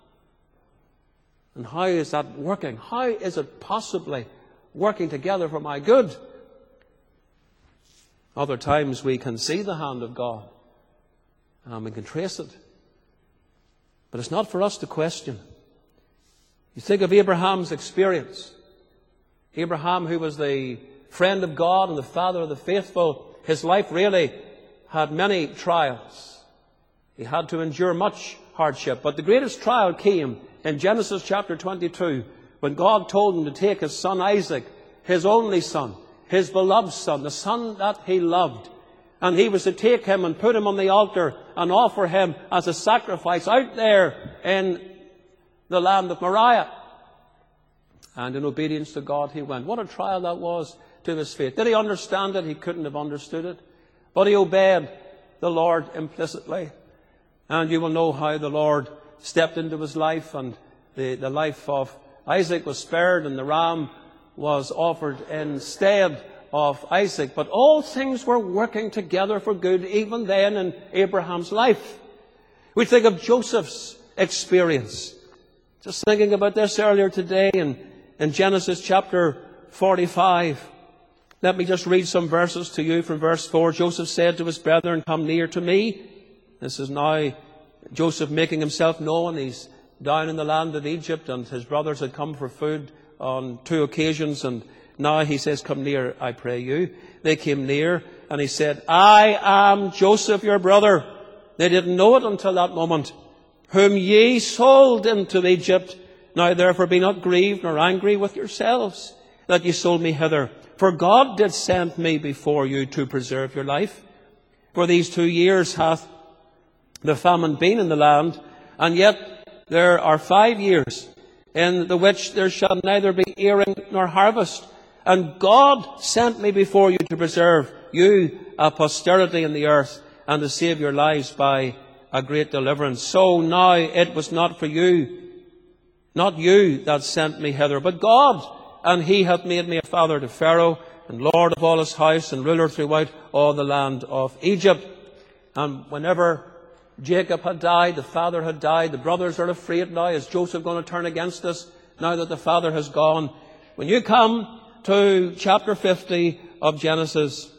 And how is that working? How is it possibly working together for my good? Other times we can see the hand of God and we can trace it. But it's not for us to question. You think of Abraham's experience. Abraham, who was the friend of God and the father of the faithful, his life really had many trials. He had to endure much hardship. But the greatest trial came in Genesis chapter twenty-two, when God told him to take his son Isaac, his only son, his beloved son, the son that he loved, And he was to take him and put him on the altar and offer him as a sacrifice out there in the land of Moriah. And in obedience to God he went. What a trial that was to his faith. Did he understand it? He couldn't have understood it. But he obeyed the Lord implicitly. And you will know how the Lord stepped into his life, and the, the life of Isaac was spared, and the ram was offered instead of Isaac. But all things were working together for good even then in Abraham's life. We think of Joseph's experience. Just thinking about this earlier today in, in Genesis chapter forty-five. Let me just read some verses to you from verse four. Joseph said to his brethren, "Come near to me." This is now Joseph making himself known. He's down in the land of Egypt, and his brothers had come for food on two occasions, and now he says, "Come near, I pray you." They came near, and he said, "I am Joseph, your brother." They didn't know it until that moment. "Whom ye sold into Egypt. Now therefore be not grieved nor angry with yourselves that ye sold me hither. For God did send me before you to preserve your life. For these two years hath the famine been in the land, and yet there are five years in the which there shall neither be earing nor harvest. And God sent me before you to preserve you a posterity in the earth, and to save your lives by a great deliverance. So now it was not for you, not you that sent me hither, but God. And he hath made me a father to Pharaoh, and lord of all his house, and ruler throughout all the land of Egypt." And whenever Jacob had died, the father had died, the brothers are afraid now. Is Joseph going to turn against us now that the father has gone? When you come to chapter fifty of Genesis,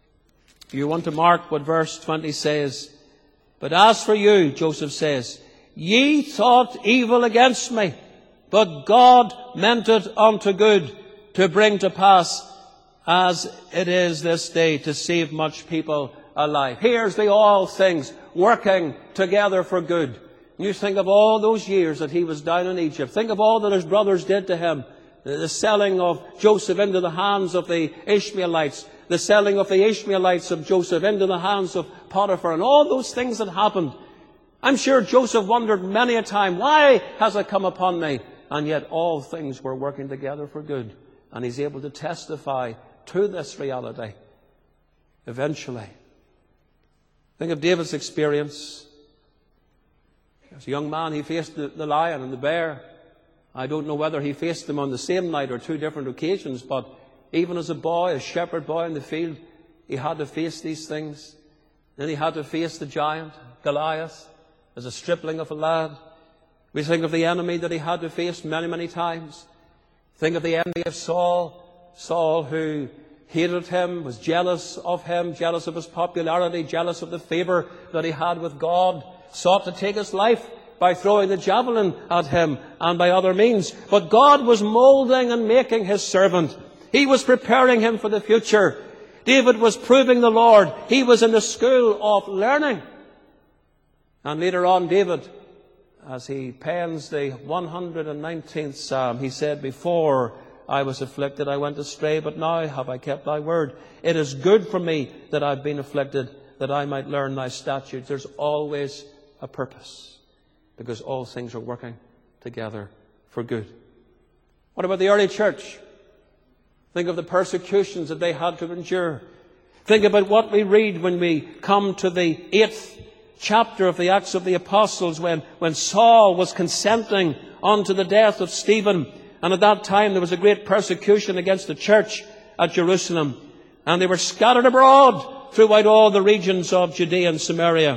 you want to mark what verse twenty says. "But as for you," Joseph says, "ye thought evil against me, but God meant it unto good, to bring to pass as it is this day, to save much people alive." Here's the all things working together for good. You think of all those years that he was down in Egypt. Think of all that his brothers did to him. The selling of Joseph into the hands of the Ishmaelites. The selling of the Ishmaelites of Joseph into the hands of Potiphar. And all those things that happened. I'm sure Joseph wondered many a time, why has it come upon me? And yet all things were working together for good. And he's able to testify to this reality eventually. Think of David's experience. As a young man, he faced the, the lion and the bear. I don't know whether he faced them on the same night or two different occasions, but even as a boy, a shepherd boy in the field, he had to face these things. Then he had to face the giant, Goliath, as a stripling of a lad. We think of the enemy that he had to face many, many times. Think of the enemy of Saul. Saul, who hated him, was jealous of him, jealous of his popularity, jealous of the favor that he had with God, sought to take his life by throwing the javelin at him and by other means. But God was molding and making his servant. He was preparing him for the future. David was proving the Lord. He was in the school of learning. And later on, David, as he pens the one hundred nineteenth Psalm, he said, "Before I was afflicted, I went astray, but now have I kept thy word. It is good for me that I've been afflicted, that I might learn thy statutes." There's always a purpose, because all things are working together for good. What about the early church? Think of the persecutions that they had to endure. Think about what we read when we come to the eighth chapter of the Acts of the Apostles, when, when Saul was consenting unto the death of Stephen. And at that time there was a great persecution against the church at Jerusalem. And they were scattered abroad throughout all the regions of Judea and Samaria.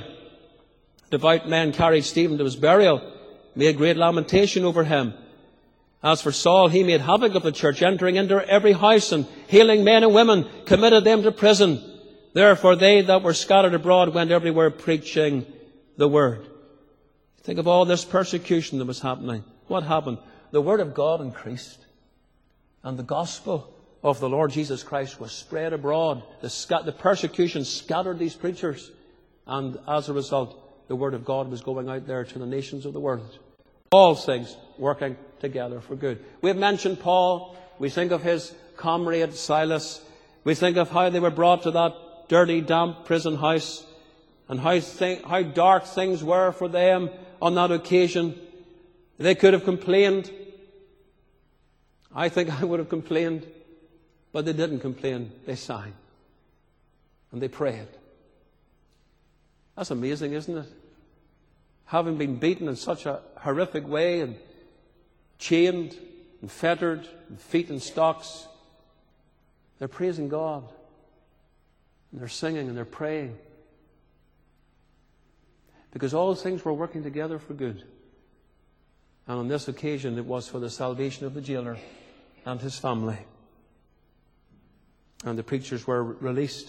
Devout men carried Stephen to his burial, made great lamentation over him. As for Saul, he made havoc of the church, entering into every house and hailing men and women, committed them to prison. Therefore they that were scattered abroad went everywhere preaching the word. Think of all this persecution that was happening. What happened? The word of God increased. And the gospel of the Lord Jesus Christ was spread abroad. The, sc- the persecution scattered these preachers. And as a result, the word of God was going out there to the nations of the world. All things working together for good. We have mentioned Paul. We think of his comrade Silas. We think of how they were brought to that dirty, damp prison house, and how, th- how dark things were for them on that occasion. They could have complained. I think I would have complained, but they didn't complain. They sang and they prayed. That's amazing, isn't it? Having been beaten in such a horrific way and chained and fettered and feet in stocks, they're praising God and they're singing and they're praying, because all things were working together for good. And on this occasion it was for the salvation of the jailer and his family. And the preachers were released.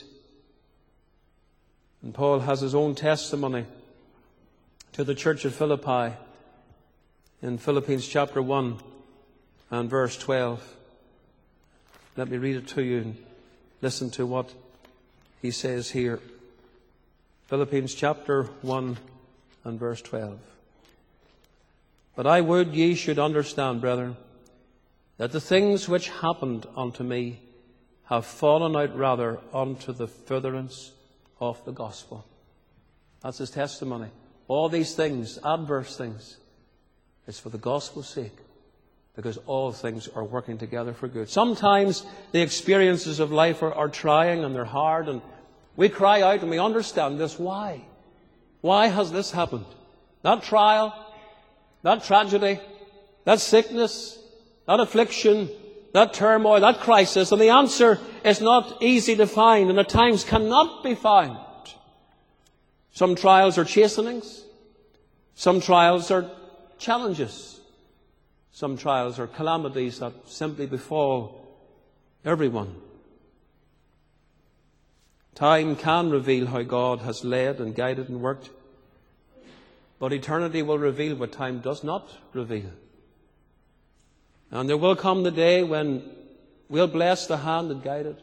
And Paul has his own testimony to the church at Philippi in Philippians chapter one and verse twelve. Let me read it to you and listen to what he says here. Philippians chapter one and verse twelve. But I would ye should understand, brethren, that the things which happened unto me have fallen out rather unto the furtherance of the gospel. That's his testimony. All these things, adverse things, it's for the gospel's sake, because all things are working together for good. Sometimes the experiences of life are, are trying and they're hard, and we cry out and we understand this. Why? Why has this happened? That trial, that tragedy, that sickness, that affliction, that turmoil, that crisis. And the answer is not easy to find, and at times cannot be found. Some trials are chastenings. Some trials are challenges. Some trials are calamities that simply befall everyone. Time can reveal how God has led and guided and worked, but eternity will reveal what time does not reveal. And there will come the day when we'll bless the hand that guided.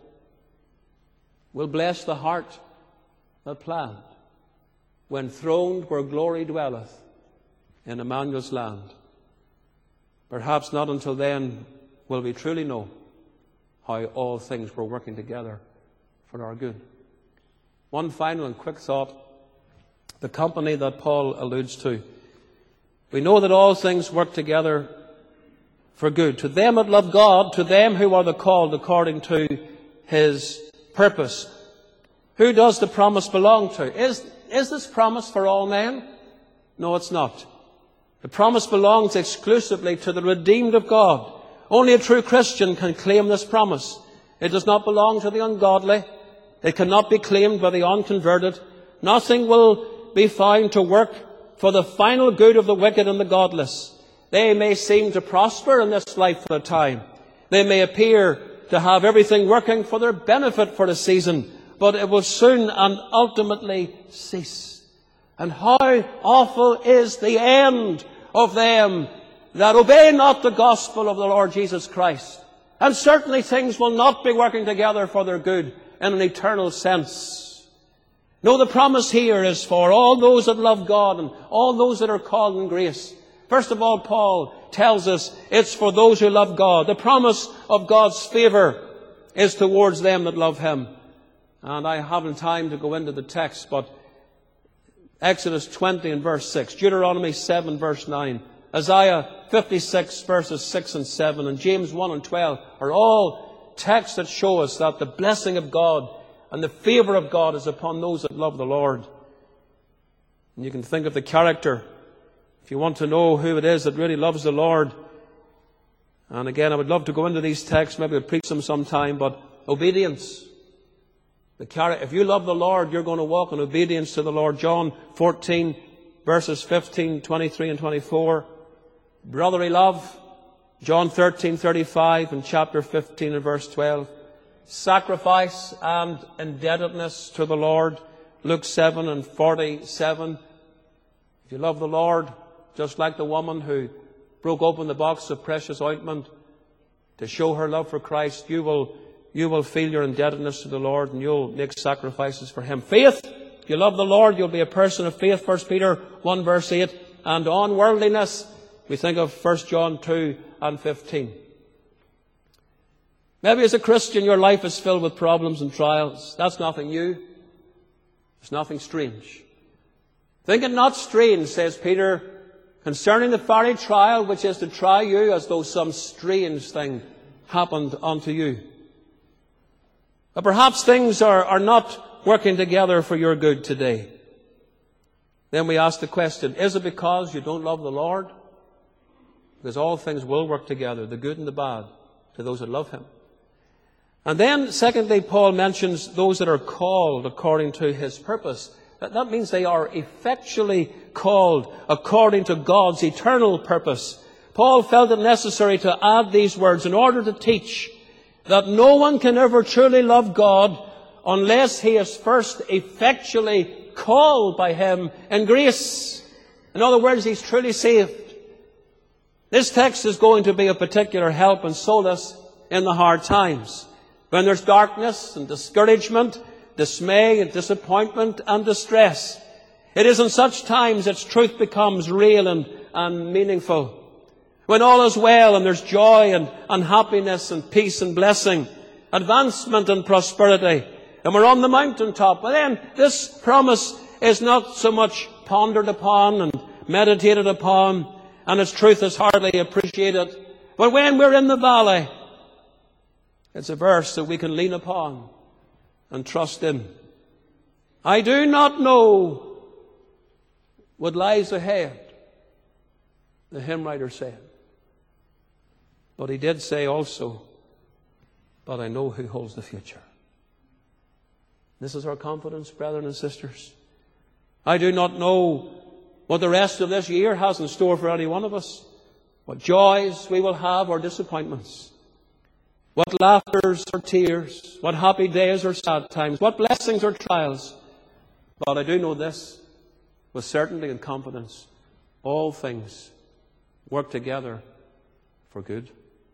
We'll bless the heart that planned. When throned where glory dwelleth in Emmanuel's land. Perhaps not until then will we truly know how all things were working together for our good. One final and quick thought. The company that Paul alludes to. We know that all things work together for good. To them that love God, to them who are the called according to His purpose. Who does the promise belong to? Is, is this promise for all men? No, it's not. The promise belongs exclusively to the redeemed of God. Only a true Christian can claim this promise. It does not belong to the ungodly. It cannot be claimed by the unconverted. Nothing will be found to work for the final good of the wicked and the godless. They may seem to prosper in this life for a time. They may appear to have everything working for their benefit for a season, but it will soon and ultimately cease. And how awful is the end of them that obey not the gospel of the Lord Jesus Christ. And certainly things will not be working together for their good in an eternal sense. No, the promise here is for all those that love God and all those that are called in grace. First of all, Paul tells us it's for those who love God. The promise of God's favour is towards them that love Him. And I haven't time to go into the text, but Exodus twenty and verse six, Deuteronomy seven verse nine, Isaiah fifty-six verses six and seven, and James one and twelve are all texts that show us that the blessing of God and the favour of God is upon those that love the Lord. And you can think of the character, if you want to know who it is that really loves the Lord. And again, I would love to go into these texts, maybe I'll preach them sometime, but obedience. The character, if you love the Lord, you're going to walk in obedience to the Lord. John fourteen, verses fifteen, twenty-three and twenty-four. Brotherly love. John thirteen, thirty-five and chapter fifteen and verse twelve. Sacrifice and indebtedness to the Lord. Luke seven and forty-seven. If you love the Lord, just like the woman who broke open the box of precious ointment to show her love for Christ, you will, you will feel your indebtedness to the Lord and you'll make sacrifices for Him. Faith. If you love the Lord, you'll be a person of faith. First Peter one verse eight. And on worldliness, we think of First John two and fifteen. Maybe as a Christian your life is filled with problems and trials. That's nothing new. It's nothing strange. Think it not strange, says Peter, concerning the fiery trial which is to try you, as though some strange thing happened unto you. But perhaps things are, are not working together for your good today. Then we ask the question, is it because you don't love the Lord? Because all things will work together, the good and the bad, to those that love Him. And then, secondly, Paul mentions those that are called according to His purpose. That, that means they are effectually called according to God's eternal purpose. Paul felt it necessary to add these words in order to teach that no one can ever truly love God unless he is first effectually called by Him in grace. In other words, he's truly saved. This text is going to be of particular help and solace in the hard times. When there's darkness and discouragement, dismay and disappointment and distress. It is in such times that truth becomes real and, and meaningful. When all is well and there's joy and, and happiness and peace and blessing, advancement and prosperity, and we're on the mountaintop. But then this promise is not so much pondered upon and meditated upon, and its truth is hardly appreciated. But when we're in the valley, it's a verse that we can lean upon and trust in. I do not know what lies ahead, the hymn writer said. But he did say also, but I know who holds the future. This is our confidence, brethren and sisters. I do not know what the rest of this year has in store for any one of us. What joys we will have or disappointments. What laughters or tears. What happy days or sad times. What blessings or trials. But I do know this with certainty and confidence. All things work together for good.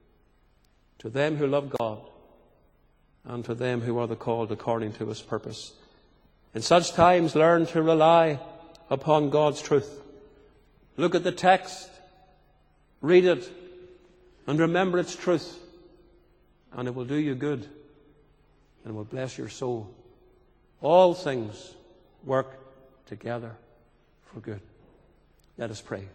To them who love God and to them who are the called according to His purpose. In such times, learn to rely upon God's truth. Look at the text, read it, and remember its truth. And it will do you good and will bless your soul. All things work together for good. Let us pray.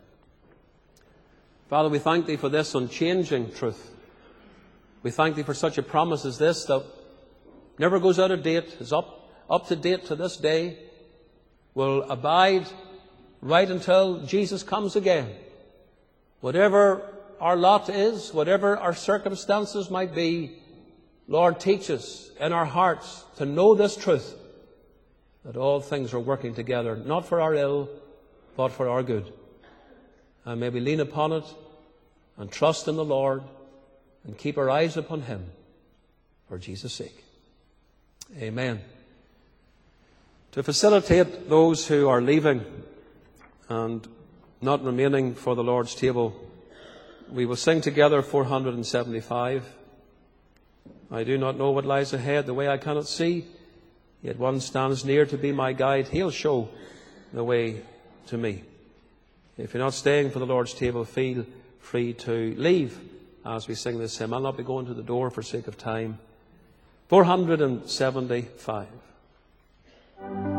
Father, we thank Thee for this unchanging truth. We thank Thee for such a promise as this that never goes out of date, is up, up to date to this day, will abide right until Jesus comes again. Whatever our lot is, whatever our circumstances might be, Lord, teach us in our hearts to know this truth, that all things are working together, not for our ill, but for our good. And may we lean upon it and trust in the Lord and keep our eyes upon Him for Jesus' sake. Amen. To facilitate those who are leaving and not remaining for the Lord's table, we will sing together four hundred seventy-five. I do not know what lies ahead, the way I cannot see, yet one stands near to be my guide. He'll show the way to me. If you're not staying for the Lord's table, feel free to leave as we sing this hymn. I'll not be going to the door for sake of time. four hundred seventy-five.